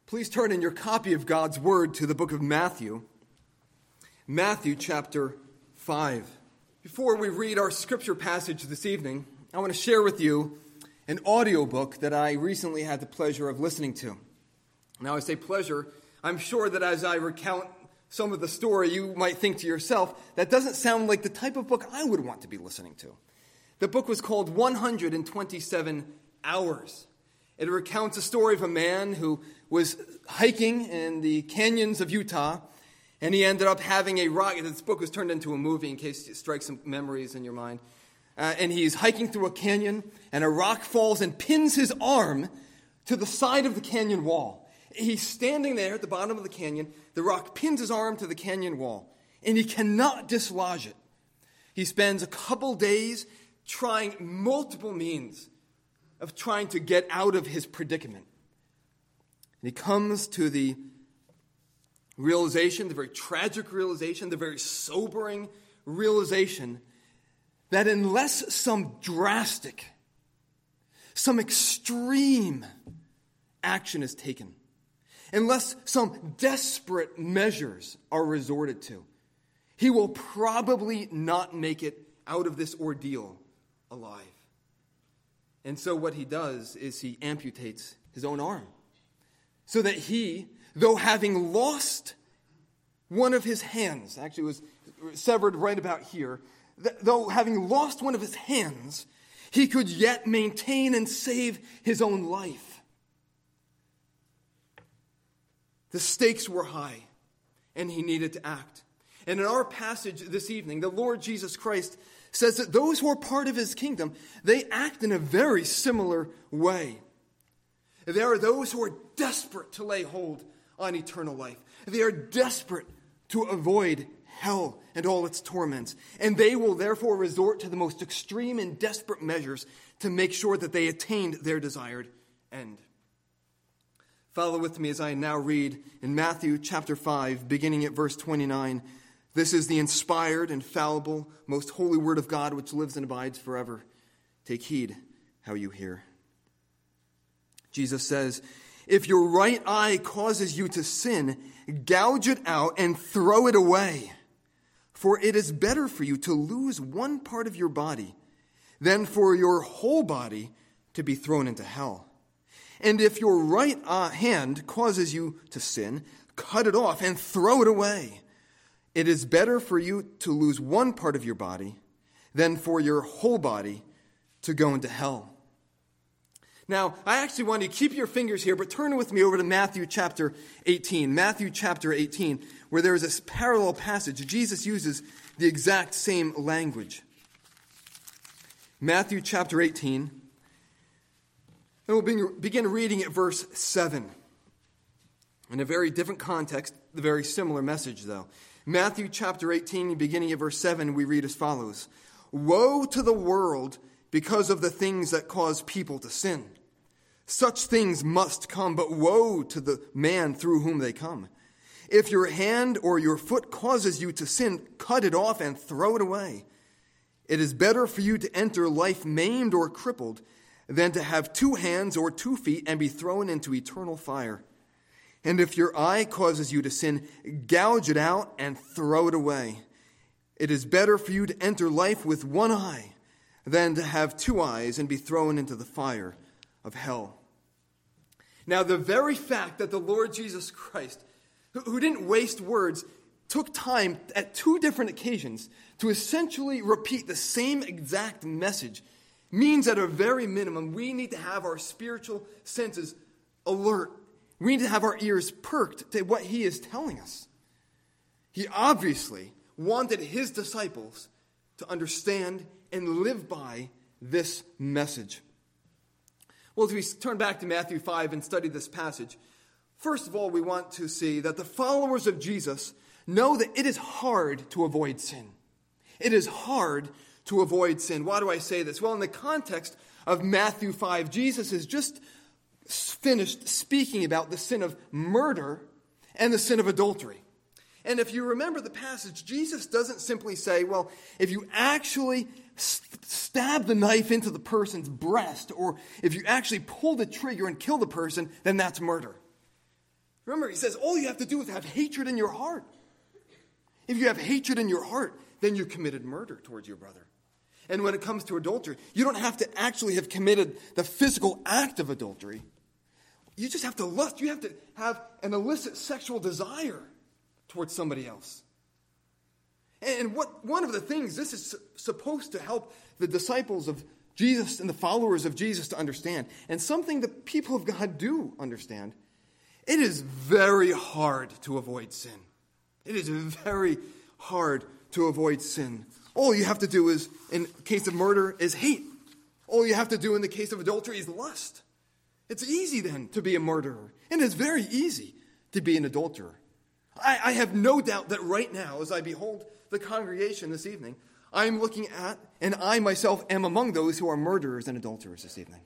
Please turn in your copy of God's Word to the book of Matthew, Matthew chapter 5. Before we read our scripture passage this evening, I want to share with you an audiobook that I recently had the pleasure of listening to. Now, I say pleasure. I'm sure that as I recount some of the story, you might think to yourself, that doesn't sound like the type of book I would want to be listening to. The book was called 127 Hours. It recounts a story of a man who was hiking in the canyons of Utah, and he ended up having a rock. This book was turned into a movie in case it strikes some memories in your mind. And he's hiking through a canyon, and a rock falls and pins his arm to the side of the canyon wall. He's standing there at the bottom of the canyon. The rock pins his arm to the canyon wall, and he cannot dislodge it. He spends a couple days trying multiple means of trying to get out of his predicament. And he comes to the realization, the very tragic realization, the very sobering realization that unless some drastic, some extreme action is taken, unless some desperate measures are resorted to, he will probably not make it out of this ordeal alive. And so what he does is he amputates his own arm, so that he, though having lost one of his hands, actually was severed right about here, though having lost one of his hands, he could yet maintain and save his own life. The stakes were high, and he needed to act. And in our passage this evening, the Lord Jesus Christ says that those who are part of his kingdom, they act in a very similar way. There are those who are desperate to lay hold on eternal life. They are desperate to avoid hell and all its torments. And they will therefore resort to the most extreme and desperate measures to make sure that they attained their desired end. Follow with me as I now read in Matthew chapter 5, beginning at verse 29. This is the inspired, infallible, most holy word of God, which lives and abides forever. Take heed how you hear. Jesus says, if your right eye causes you to sin, gouge it out and throw it away. For it is better for you to lose one part of your body than for your whole body to be thrown into hell. And if your right hand causes you to sin, cut it off and throw it away. It is better for you to lose one part of your body than for your whole body to go into hell. Now, I actually want you to keep your fingers here, but turn with me over to Matthew chapter 18. Matthew chapter 18, where there is this parallel passage. Jesus uses the exact same language. Matthew chapter 18, and we'll begin reading at verse 7. In a very different context, the very similar message, though. Matthew chapter 18, beginning at verse 7, we read as follows. Woe to the world because of the things that cause people to sin. Such things must come, but woe to the man through whom they come. If your hand or your foot causes you to sin, cut it off and throw it away. It is better for you to enter life maimed or crippled than to have 2 hands or 2 feet and be thrown into eternal fire. And if your eye causes you to sin, gouge it out and throw it away. It is better for you to enter life with 1 eye than to have 2 eyes and be thrown into the fire of hell. Now, the very fact that the Lord Jesus Christ, who didn't waste words, took time at 2 different occasions to essentially repeat the same exact message means at a very minimum we need to have our spiritual senses alert. We need to have our ears perked to what he is telling us. He obviously wanted his disciples to understand and live by this message. Well, as we turn back to Matthew 5 and study this passage, first of all, we want to see that the followers of Jesus know that it is hard to avoid sin. It is hard to avoid sin. Why do I say this? Well, in the context of Matthew 5, Jesus has just finished speaking about the sin of murder and the sin of adultery. And if you remember the passage, Jesus doesn't simply say, well, if you actually stab the knife into the person's breast, or if you actually pull the trigger and kill the person, then that's murder. Remember, he says all you have to do is have hatred in your heart. If you have hatred in your heart, then you committed murder towards your brother. And when it comes to adultery, you don't have to actually have committed the physical act of adultery. You just have to lust. You have to have an illicit sexual desire towards somebody else. And one of the things this is supposed to help the disciples of Jesus and the followers of Jesus to understand, and something the people of God do understand, it is very hard to avoid sin. It is very hard to avoid sin. All you have to do is, in the case of murder, is hate. All you have to do in the case of adultery is lust. It's easy then to be a murderer. And it's very easy to be an adulterer. I have no doubt that right now, as I behold the congregation this evening, I'm looking at, and I myself am among those who are murderers and adulterers this evening.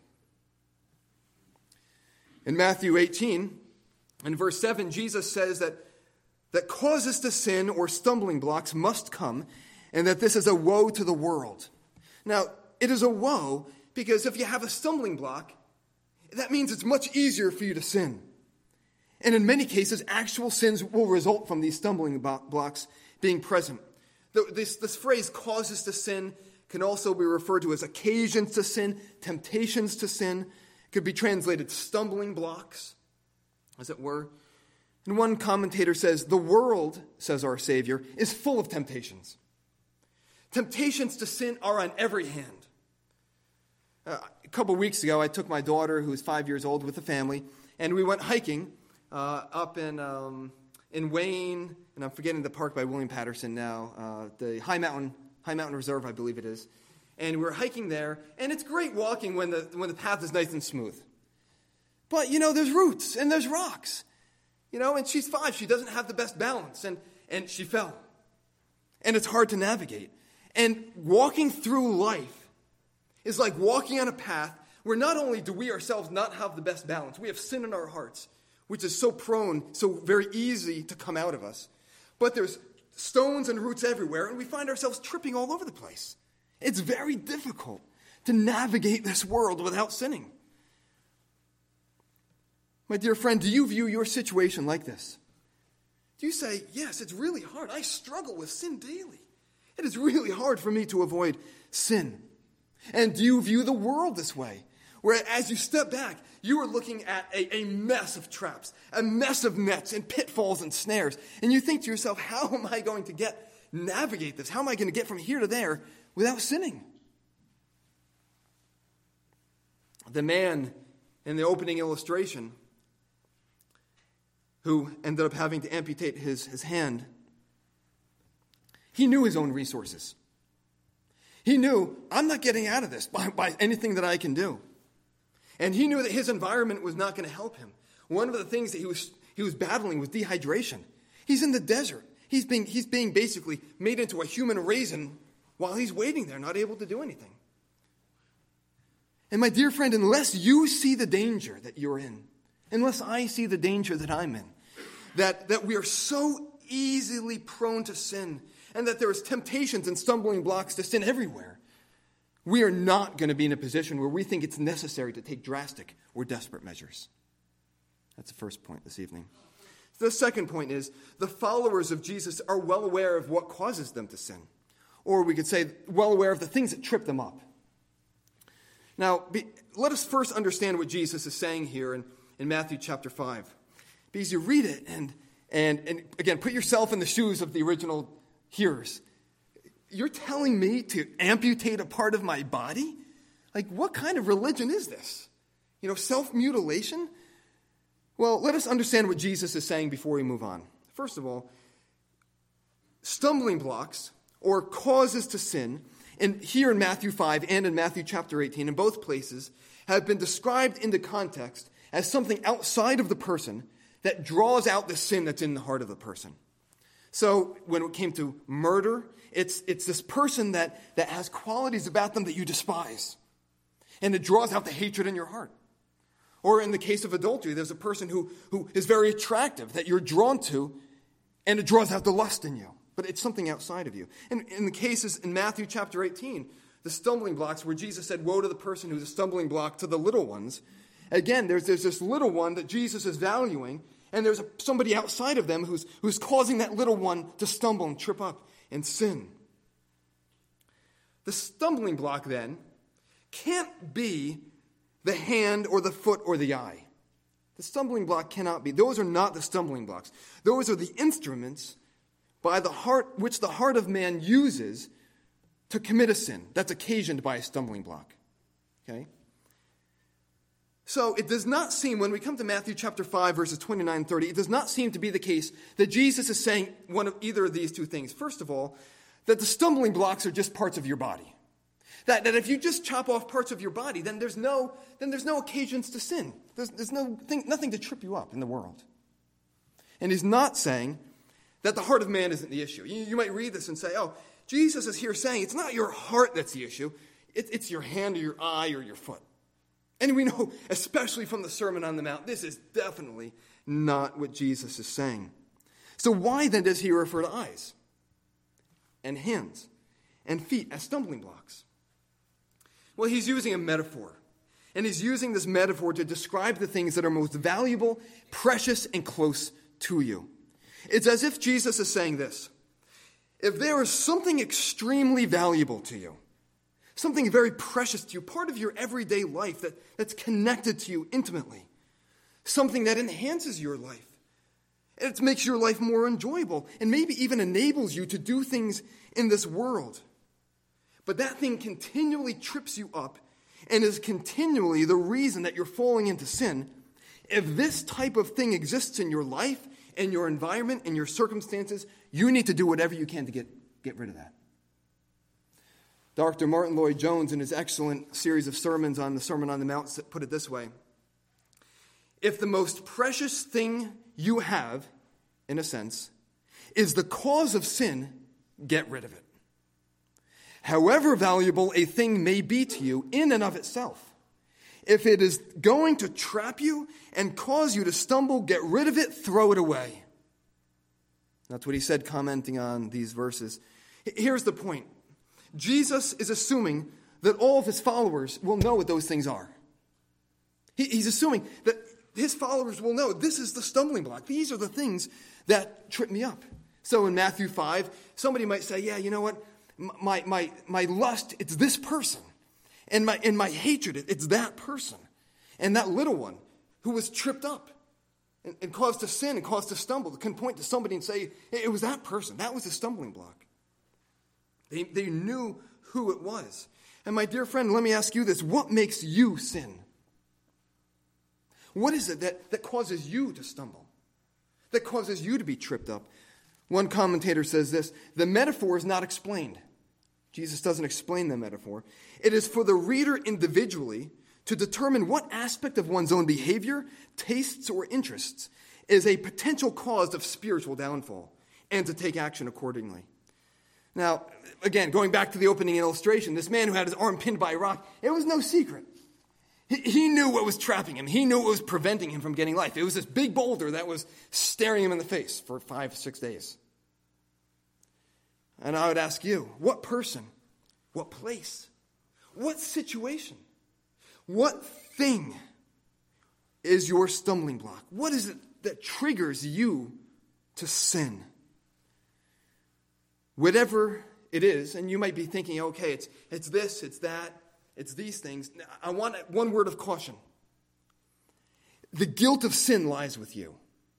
In Matthew 18, in verse 7, Jesus says that causes to sin or stumbling blocks must come, and that this is a woe to the world. Now, it is a woe because if you have a stumbling block, that means it's much easier for you to sin. And in many cases, actual sins will result from these stumbling blocks being present. This phrase, causes to sin, can also be referred to as occasions to sin, temptations to sin. It could be translated stumbling blocks, as it were. And one commentator says, the world, says our Savior, is full of temptations. Temptations to sin are on every hand. A couple weeks ago, I took my daughter, who is 5 years old, with the family, and we went hiking up in Wayne, and I'm forgetting the park by William Patterson now, the High Mountain Reserve, I believe it is. And we were hiking there, and it's great walking when the path is nice and smooth. But, there's roots and there's rocks. And she's 5, she doesn't have the best balance, and she fell. And it's hard to navigate. And walking through life is like walking on a path where not only do we ourselves not have the best balance, we have sin in our hearts, which is so very easy to come out of us. But there's stones and roots everywhere, and we find ourselves tripping all over the place. It's very difficult to navigate this world without sinning. My dear friend, do you view your situation like this? Do you say, yes, it's really hard. I struggle with sin daily. It is really hard for me to avoid sin. And do you view the world this way? Where as you step back, you are looking at a mess of traps, a mess of nets and pitfalls and snares. And you think to yourself, how am I going to navigate this? How am I going to get from here to there without sinning? The man in the opening illustration who ended up having to amputate his hand, he knew his own resources. He knew, I'm not getting out of this by anything that I can do. And he knew that his environment was not going to help him. One of the things that he was battling was dehydration. He's in the desert. He's being basically made into a human raisin while he's waiting there, not able to do anything. And my dear friend, unless you see the danger that you're in, unless I see the danger that I'm in, that we are so easily prone to sin, and that there is temptations and stumbling blocks to sin everywhere, we are not going to be in a position where we think it's necessary to take drastic or desperate measures. That's the first point this evening. The second point is the followers of Jesus are well aware of what causes them to sin. Or we could say well aware of the things that trip them up. Now, let us first understand what Jesus is saying here in Matthew chapter 5. Because you read it and again, put yourself in the shoes of the original hearers. You're telling me to amputate a part of my body? Like, what kind of religion is this? Self-mutilation? Well, let us understand what Jesus is saying before we move on. First of all, stumbling blocks or causes to sin, and here in Matthew 5 and in Matthew chapter 18, in both places, have been described in the context as something outside of the person that draws out the sin that's in the heart of the person. So when it came to murder, it's this person that has qualities about them that you despise. And it draws out the hatred in your heart. Or in the case of adultery, there's a person who is very attractive that you're drawn to, and it draws out the lust in you. But it's something outside of you. And in the cases in Matthew chapter 18, the stumbling blocks where Jesus said, woe to the person who's a stumbling block to the little ones. Again, there's this little one that Jesus is valuing, And there's somebody outside of them who's causing that little one to stumble and trip up and sin. The stumbling block, then, can't be the hand or the foot or the eye. The stumbling block cannot be. Those are not the stumbling blocks. Those are the instruments by the heart, which the heart of man uses to commit a sin that's occasioned by a stumbling block. Okay? So it does not seem, when we come to Matthew chapter 5, verses 29 and 30, it does not seem to be the case that Jesus is saying one of either of these two things. First of all, that the stumbling blocks are just parts of your body. That if you just chop off parts of your body, then there's no occasions to sin. There's nothing to trip you up in the world. And he's not saying that the heart of man isn't the issue. You might read this and say, oh, Jesus is here saying it's not your heart that's the issue. It's your hand or your eye or your foot. And we know, especially from the Sermon on the Mount, this is definitely not what Jesus is saying. So why then does he refer to eyes and hands and feet as stumbling blocks? Well, he's using a metaphor. And he's using this metaphor to describe the things that are most valuable, precious, and close to you. It's as if Jesus is saying this. If there is something extremely valuable to you, something very precious to you, part of your everyday life that's connected to you intimately, something that enhances your life, it makes your life more enjoyable, and maybe even enables you to do things in this world. But that thing continually trips you up and is continually the reason that you're falling into sin. If this type of thing exists in your life, in your environment, in your circumstances, you need to do whatever you can to get rid of that. Dr. Martin Lloyd-Jones, in his excellent series of sermons on the Sermon on the Mount, put it this way. If the most precious thing you have, in a sense, is the cause of sin, get rid of it. However valuable a thing may be to you in and of itself, if it is going to trap you and cause you to stumble, get rid of it, throw it away. That's what he said, commenting on these verses. Here's the point. Jesus is assuming that all of his followers will know what those things are. He's assuming that his followers will know this is the stumbling block. These are the things that trip me up. So in Matthew 5, somebody might say, yeah, you know what? My lust, it's this person. And my hatred, it's that person. And that little one who was tripped up and caused to sin and caused to stumble can point to somebody and say, it was that person. That was the stumbling block. They knew who it was. And my dear friend, let me ask you this. What makes you sin? What is it that causes you to stumble? That causes you to be tripped up? One commentator says this, the metaphor is not explained. Jesus doesn't explain the metaphor. It is for the reader individually to determine what aspect of one's own behavior, tastes, or interests is a potential cause of spiritual downfall and to take action accordingly. Now, again, going back to the opening illustration, this man who had his arm pinned by a rock, it was no secret. He knew what was trapping him. He knew what was preventing him from getting life. It was this big boulder that was staring him in the face for 5-6 days. And I would ask you, what person, what place, what situation, what thing is your stumbling block? What is it that triggers you to sin? Whatever it is, and you might be thinking, okay, it's this, it's that, it's these things. I want one word of caution. The guilt of sin lies with you.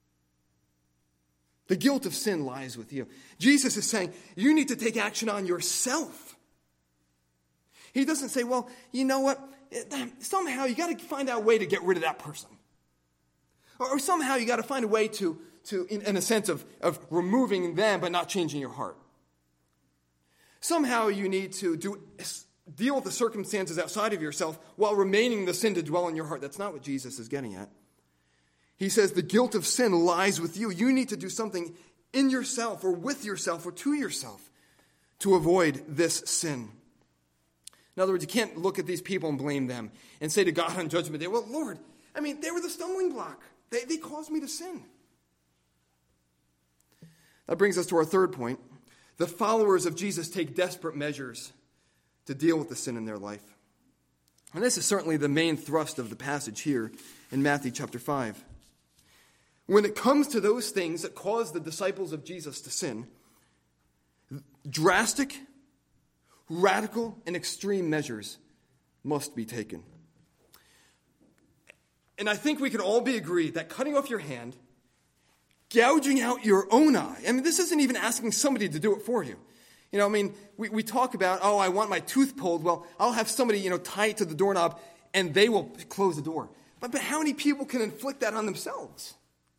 The guilt of sin lies with you. Jesus is saying, you need to take action on yourself. He doesn't say, well, you know what? Somehow you got to find out a way to get rid of that person. Or somehow you got to find a way to in a sense of removing them but not changing your heart. Somehow you need to deal with the circumstances outside of yourself while remaining the sin to dwell in your heart. That's not what Jesus is getting at. He says the guilt of sin lies with you. You need to do something in yourself or with yourself or to yourself to avoid this sin. In other words, you can't look at these people and blame them and say to God on Judgment Day, well, Lord, they were the stumbling block. They caused me to sin. That brings us to our third point. The followers of Jesus take desperate measures to deal with the sin in their life. And this is certainly the main thrust of the passage here in Matthew chapter 5. when it comes to those things that caused the disciples of Jesus to sin, drastic, radical, and extreme measures must be taken. And I think we can all be agreed that cutting off your hand, gouging out your own eye, I mean, this isn't even asking somebody to do it for you. You know, I mean, we talk about, oh, I want my tooth pulled. Well, I'll have somebody, tie it to the doorknob, and they will close the door. But how many people can inflict that on themselves?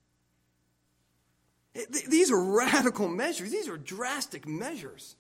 These are radical measures. These are drastic measures.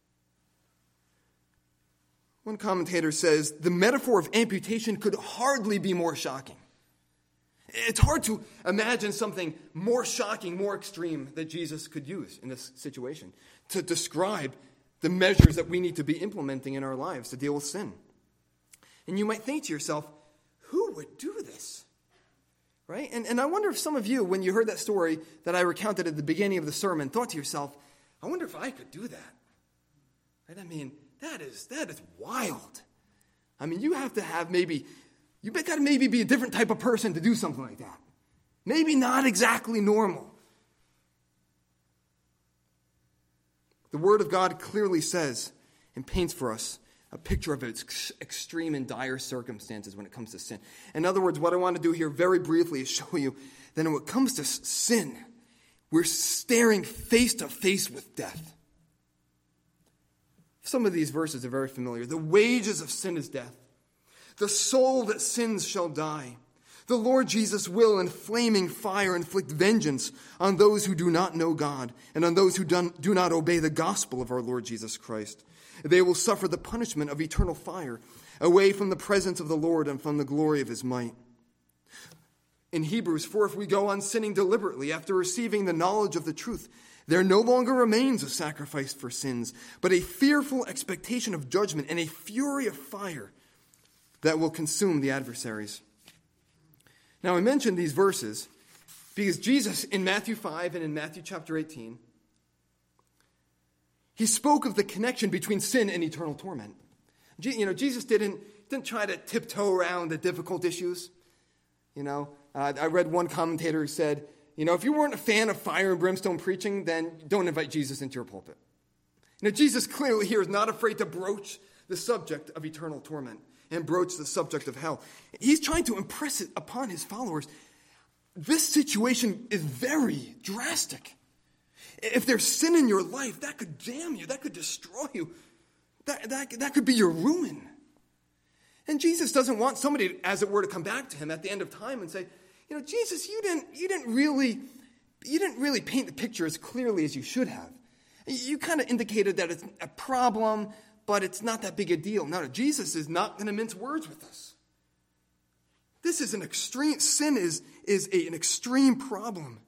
One commentator says, the metaphor of amputation could hardly be more shocking. It's hard to imagine something more shocking, more extreme that Jesus could use in this situation to describe the measures that we need to be implementing in our lives to deal with sin. And you might think to yourself, who would do this? Right? And I wonder if some of you, when you heard that story that I recounted at the beginning of the sermon, thought to yourself, I wonder if I could do that. Right? I mean, that is wild. I mean, you have to have you got to maybe be a different type of person to do something like that. Maybe not exactly normal. The Word of God clearly says and paints for us a picture of its extreme and dire circumstances when it comes to sin. In other words, what I want to do here very briefly is show you that when it comes to sin, we're staring face to face with death. Some of these verses are very familiar. The wages of sin is death. The soul that sins shall die. The Lord Jesus will in flaming fire inflict vengeance on those who do not know God and on those who do not obey the gospel of our Lord Jesus Christ. They will suffer the punishment of eternal fire, away from the presence of the Lord and from the glory of his might. In Hebrews, for if we go on sinning deliberately after receiving the knowledge of the truth, there no longer remains a sacrifice for sins, but a fearful expectation of judgment and a fury of fire that will consume the adversaries. Now, I mentioned these verses because Jesus, in Matthew 5 and in Matthew chapter 18, he spoke of the connection between sin and eternal torment. Jesus didn't try to tiptoe around the difficult issues. I read one commentator who said, if you weren't a fan of fire and brimstone preaching, then don't invite Jesus into your pulpit. Jesus clearly here is not afraid to broach the subject of eternal torment and broach the subject of hell. He's trying to impress it upon his followers. This situation is very drastic. If there's sin in your life, that could damn you. That could destroy you. That could be your ruin. And Jesus doesn't want somebody, as it were, to come back to him at the end of time and say, Jesus, you didn't really paint the picture as clearly as you should have. You kind of indicated that it's a problem, but it's not that big a deal. No, Jesus is not going to mince words with us. This is an extreme, sin is an extreme problem.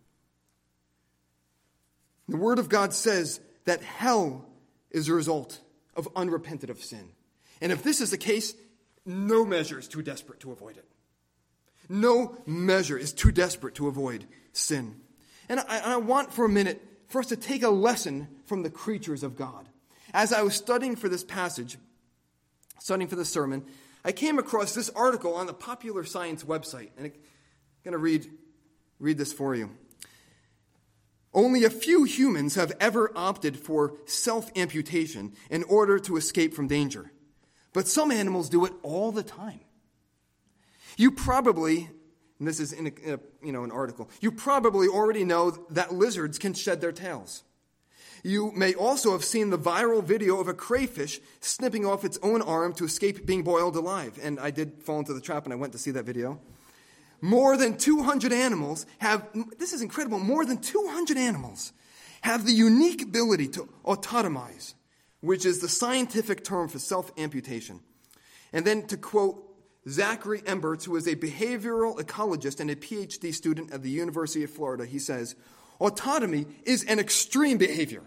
The Word of God says that hell is a result of unrepentant of sin. And if this is the case, no measure is too desperate to avoid it. No measure is too desperate to avoid sin. And I want for a minute for us to take a lesson from the creatures of God. As I was studying for this passage, studying for this sermon, I came across this article on the Popular Science website. And I'm going to read this for you. Only a few humans have ever opted for self-amputation in order to escape from danger. But some animals do it all the time. You probably, and this is in an article, you probably already know that lizards can shed their tails. You may also have seen the viral video of a crayfish snipping off its own arm to escape being boiled alive. And I did fall into the trap and I went to see that video. More than 200 animals this is incredible, more than 200 animals have the unique ability to autotomize, which is the scientific term for self-amputation. And then to quote Zachary Emberts, who is a behavioral ecologist and a PhD student at the University of Florida, he says, autotomy is an extreme behavior.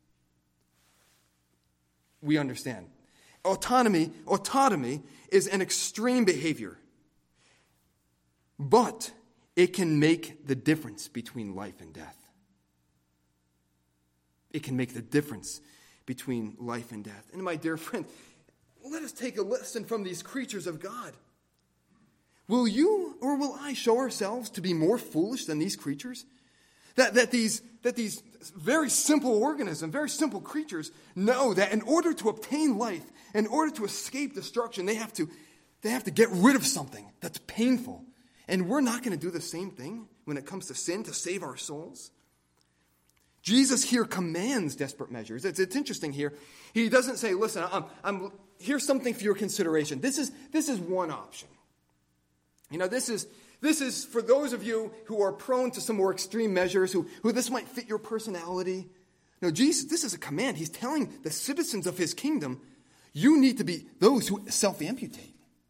We understand. Autotomy is an extreme behavior. But it can make the difference between life and death. It can make the difference between life and death. And my dear friend, let us take a lesson from these creatures of God. Will you or will I show ourselves to be more foolish than these creatures? That these very simple organisms, very simple creatures know that in order to obtain life, in order to escape destruction, they have to get rid of something that's painful. And we're not going to do the same thing when it comes to sin to save our souls. Jesus here commands desperate measures. It's interesting here. He doesn't say, listen, here's something for your consideration. This is one option. This is for those of you who are prone to some more extreme measures, who this might fit your personality. No, Jesus, this is a command. He's telling the citizens of his kingdom, you need to be those who self-amputate.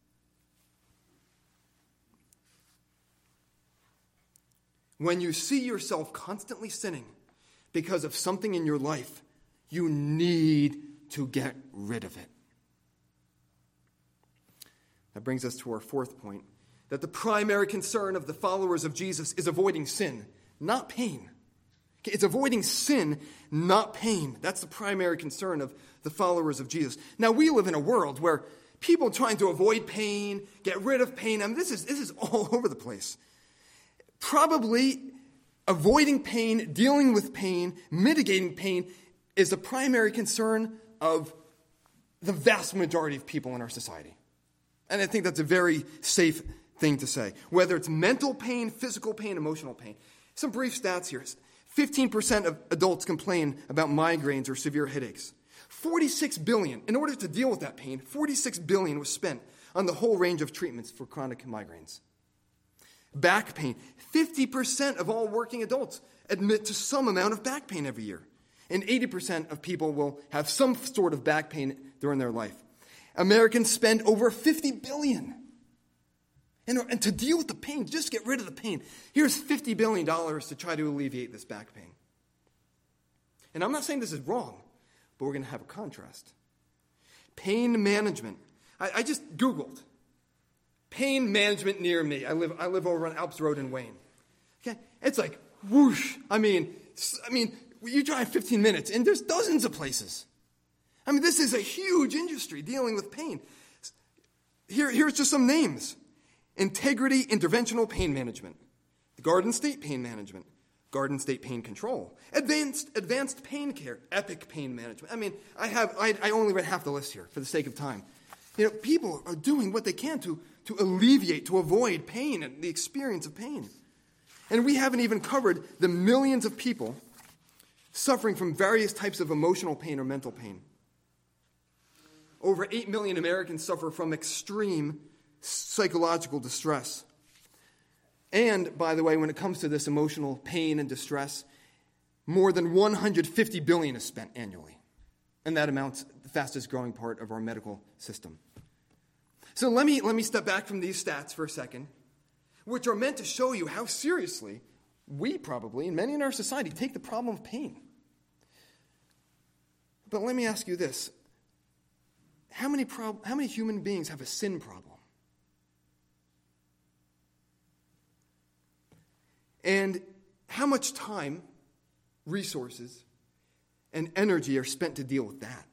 When you see yourself constantly sinning because of something in your life, you need to get rid of it. That brings us to our fourth point, that the primary concern of the followers of Jesus is avoiding sin, not pain. It's avoiding sin, not pain. That's the primary concern of the followers of Jesus. Now, we live in a world where people trying to avoid pain, get rid of pain, this is all over the place. Probably avoiding pain, dealing with pain, mitigating pain is the primary concern of the vast majority of people in our society. And I think that's a very safe thing to say. Whether it's mental pain, physical pain, emotional pain. Some brief stats here. 15% of adults complain about migraines or severe headaches. 46 billion, in order to deal with that pain, 46 billion was spent on the whole range of treatments for chronic migraines. Back pain. 50% of all working adults admit to some amount of back pain every year. And 80% of people will have some sort of back pain during their life. Americans spend over $50 billion. And to deal with the pain, just get rid of the pain. Here's $50 billion to try to alleviate this back pain. And I'm not saying this is wrong, but we're going to have a contrast. Pain management. I just Googled. Pain management near me. I live over on Alps Road in Wayne. Okay, it's like whoosh. I mean, you drive 15 minutes and there's dozens of places. This is a huge industry dealing with pain. Here's just some names: Integrity Interventional Pain Management, Garden State Pain Management, Garden State Pain Control, Advanced Pain Care, Epic Pain Management. I only read half the list here for the sake of time. People are doing what they can to alleviate, to avoid pain and the experience of pain. And we haven't even covered the millions of people suffering from various types of emotional pain or mental pain. Over 8 million Americans suffer from extreme psychological distress. And, by the way, when it comes to this emotional pain and distress, more than $150 billion is spent annually. And that amount's the fastest growing part of our medical system. So let me step back from these stats for a second, which are meant to show you how seriously we probably, and many in our society, take the problem of pain. But let me ask you this. How many human beings have a sin problem? And how much time, resources, and energy are spent to deal with that?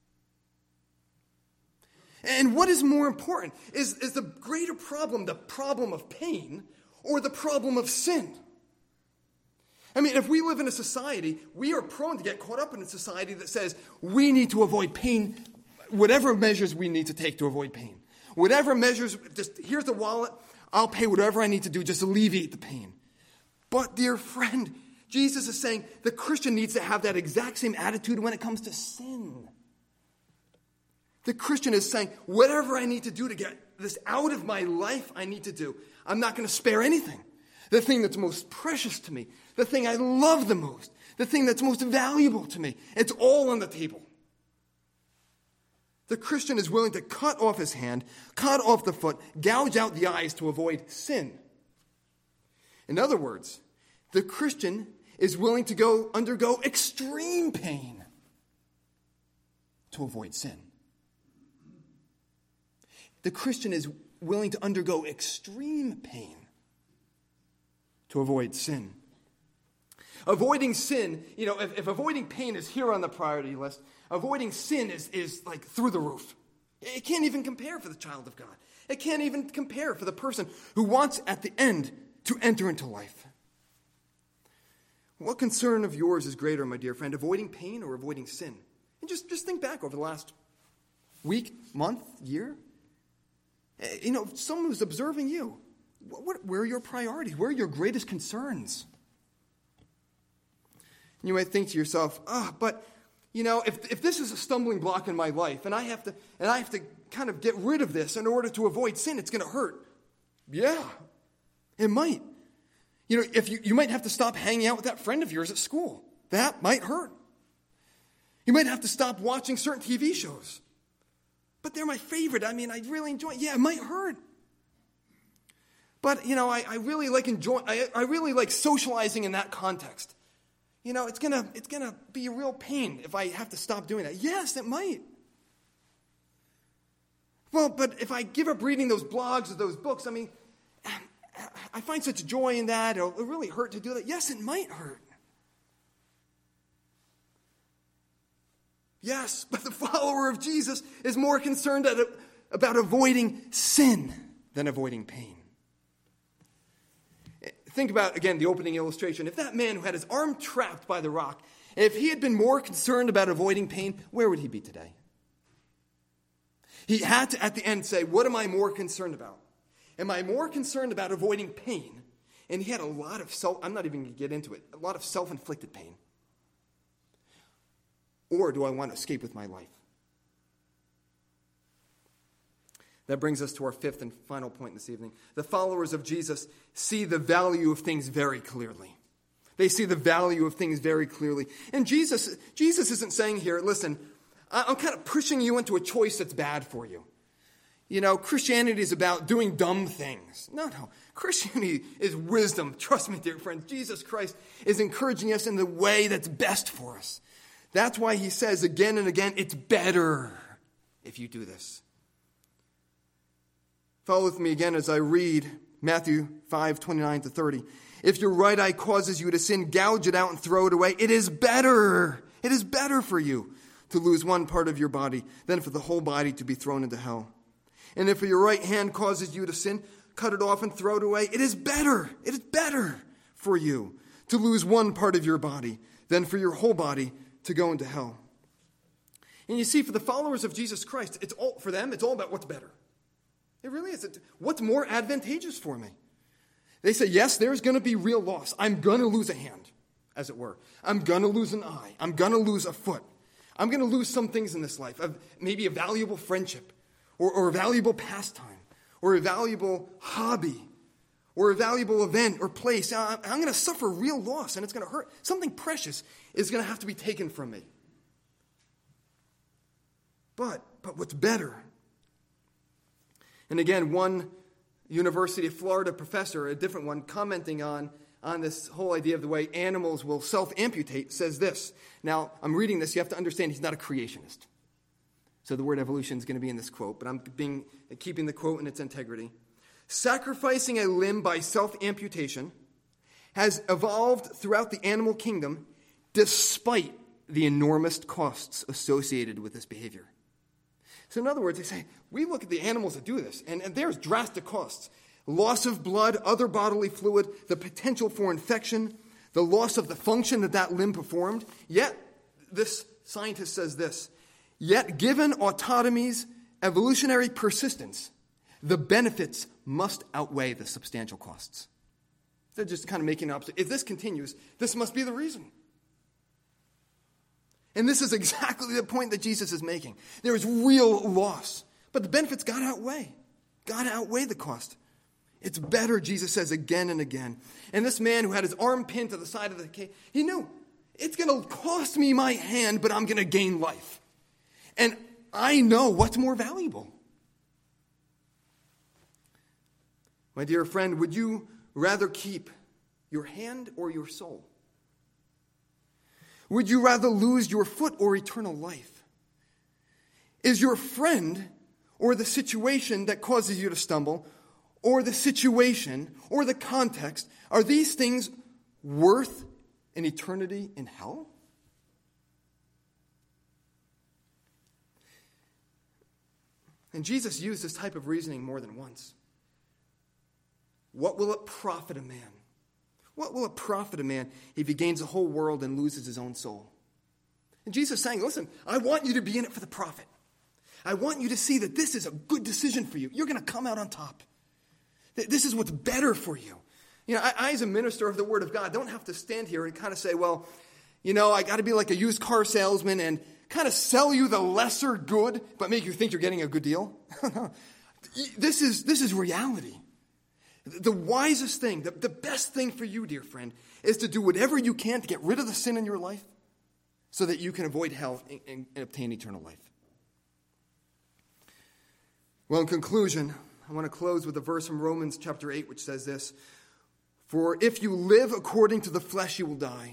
And what is more important? Is the greater problem the problem of pain or the problem of sin? If we live in a society, we are prone to get caught up in a society that says we need to avoid pain, whatever measures we need to take to avoid pain. Whatever measures, just here's the wallet, I'll pay whatever I need to do, just alleviate the pain. But, dear friend, Jesus is saying the Christian needs to have that exact same attitude when it comes to sin. The Christian is saying, whatever I need to do to get this out of my life, I need to do. I'm not going to spare anything. The thing that's most precious to me, the thing I love the most, the thing that's most valuable to me, it's all on the table. The Christian is willing to cut off his hand, cut off the foot, gouge out the eyes to avoid sin. In other words, the Christian is willing to undergo extreme pain to avoid sin. The Christian is willing to undergo extreme pain to avoid sin. Avoiding sin, if avoiding pain is here on the priority list, avoiding sin is like through the roof. It can't even compare for the child of God. It can't even compare for the person who wants at the end to enter into life. What concern of yours is greater, my dear friend, avoiding pain or avoiding sin? And just think back over the last week, month, year. Someone who's observing you. Where are your priorities? Where are your greatest concerns? You might think to yourself, but if this is a stumbling block in my life, and I have to kind of get rid of this in order to avoid sin, it's going to hurt. Yeah, it might. If you might have to stop hanging out with that friend of yours at school. That might hurt. You might have to stop watching certain TV shows. But they're my favorite. I really enjoy it. Yeah, it might hurt. But, I really like I really like socializing in that context. It's gonna be a real pain if I have to stop doing that. Yes, it might. Well, but if I give up reading those blogs or those books, I find such joy in that. It'll really hurt to do that. Yes, it might hurt. Yes, but the follower of Jesus is more concerned about avoiding sin than avoiding pain. Think about, again, the opening illustration. If that man who had his arm trapped by the rock, if he had been more concerned about avoiding pain, where would he be today? He had to, at the end, say, what am I more concerned about? Am I more concerned about avoiding pain? And he had a lot of I'm not even going to get into it, a lot of self-inflicted pain. Or do I want to escape with my life? That brings us to our fifth and final point this evening. The followers of Jesus see the value of things very clearly. They see the value of things very clearly. And Jesus isn't saying here, listen, I'm kind of pushing you into a choice that's bad for you. Christianity is about doing dumb things. No. Christianity is wisdom. Trust me, dear friends. Jesus Christ is encouraging us in the way that's best for us. That's why he says again and again, it's better if you do this. Follow with me again as I read Matthew 5:29-30. If your right eye causes you to sin, gouge it out and throw it away. It is better for you to lose one part of your body than for the whole body to be thrown into hell. And if your right hand causes you to sin, cut it off and throw it away. It is better for you to lose one part of your body than for your whole body to go into hell. And you see, for the followers of Jesus Christ, it's all about what's better. It really is. What's more advantageous for me? They say, yes, there's going to be real loss. I'm going to lose a hand, as it were. I'm going to lose an eye. I'm going to lose a foot. I'm going to lose some things in this life, maybe a valuable friendship, or a valuable pastime, or a valuable hobby, or a valuable event or place. I'm going to suffer real loss, and it's going to hurt. Something precious is going to have to be taken from me. But what's better? And again, one University of Florida professor, a different one, commenting on this whole idea of the way animals will self-amputate, says this. Now, I'm reading this. You have to understand he's not a creationist. So the word evolution is going to be in this quote, but I'm keeping the quote in its integrity. Sacrificing a limb by self-amputation has evolved throughout the animal kingdom despite the enormous costs associated with this behavior. So in other words, they say, we look at the animals that do this, and there's drastic costs. Loss of blood, other bodily fluid, the potential for infection, the loss of the function that limb performed. Yet, this scientist says this, yet given autotomy's evolutionary persistence, the benefits must outweigh the substantial costs. They're just kind of making an opposite. If this continues, this must be the reason. And this is exactly the point that Jesus is making. There is real loss, but the benefits got to outweigh the cost. It's better, Jesus says again and again. And this man who had his arm pinned to the side of the cave, he knew, it's going to cost me my hand, but I'm going to gain life. And I know what's more valuable. My dear friend, would you rather keep your hand or your soul? Would you rather lose your foot or eternal life? Is your friend or the situation that causes you to stumble, or the situation or the context, are these things worth an eternity in hell? And Jesus used this type of reasoning more than once. What will it profit a man? What will it profit a man if he gains the whole world and loses his own soul? And Jesus is saying, listen, I want you to be in it for the profit. I want you to see that this is a good decision for you. You're going to come out on top. This is what's better for you. You know, I as a minister of the Word of God, don't have to stand here and kind of say, well, you know, I got to be like a used car salesman and kind of sell you the lesser good, but make you think you're getting a good deal. This is reality. The wisest thing, the best thing for you, dear friend, is to do whatever you can to get rid of the sin in your life so that you can avoid hell and obtain eternal life. Well, in conclusion, I want to close with a verse from Romans chapter 8, which says this: "For if you live according to the flesh, you will die.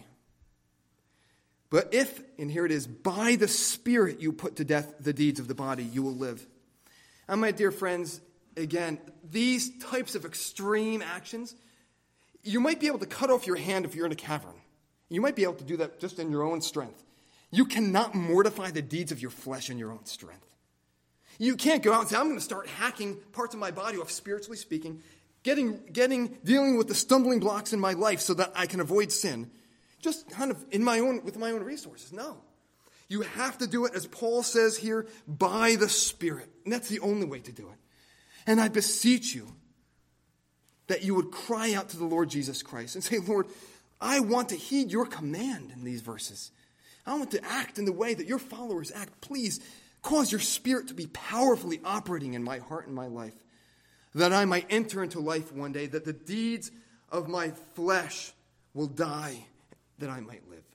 But if," and here it is, "by the Spirit you put to death the deeds of the body, you will live." And my dear friends, again, these types of extreme actions, you might be able to cut off your hand if you're in a cavern. You might be able to do that just in your own strength. You cannot mortify the deeds of your flesh in your own strength. You can't go out and say, I'm going to start hacking parts of my body off, spiritually speaking, dealing with the stumbling blocks in my life so that I can avoid sin, just kind of with my own resources. No. You have to do it, as Paul says here, by the Spirit. And that's the only way to do it. And I beseech you that you would cry out to the Lord Jesus Christ and say, Lord, I want to heed your command in these verses. I want to act in the way that your followers act. Please cause your Spirit to be powerfully operating in my heart and my life, that I might enter into life one day, that the deeds of my flesh will die, that I might live.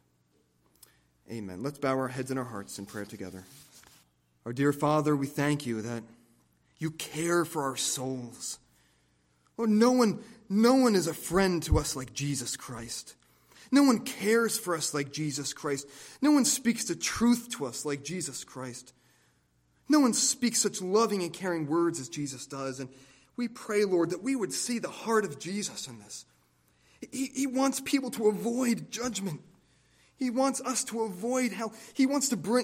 Amen. Let's bow our heads and our hearts in prayer together. Our dear Father, we thank you that you care for our souls. Lord, no one is a friend to us like Jesus Christ. No one cares for us like Jesus Christ. No one speaks the truth to us like Jesus Christ. No one speaks such loving and caring words as Jesus does. And we pray, Lord, that we would see the heart of Jesus in this. He wants people to avoid judgment. He wants us to avoid hell. He wants to bring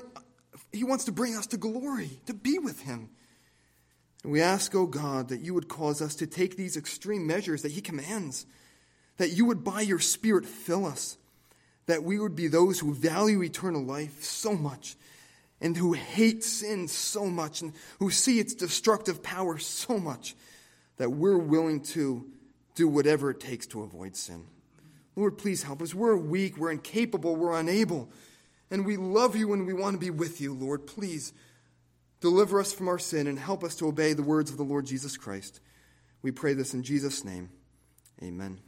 us to glory, to be with him. And we ask, O God, that you would cause us to take these extreme measures that he commands, that you would by your Spirit fill us, that we would be those who value eternal life so much, and who hate sin so much, and who see its destructive power so much, that we're willing to do whatever it takes to avoid sin. Lord, please help us. We're weak, we're incapable, we're unable, and we love you and we want to be with you, Lord. Please deliver us from our sin and help us to obey the words of the Lord Jesus Christ. We pray this in Jesus' name. Amen.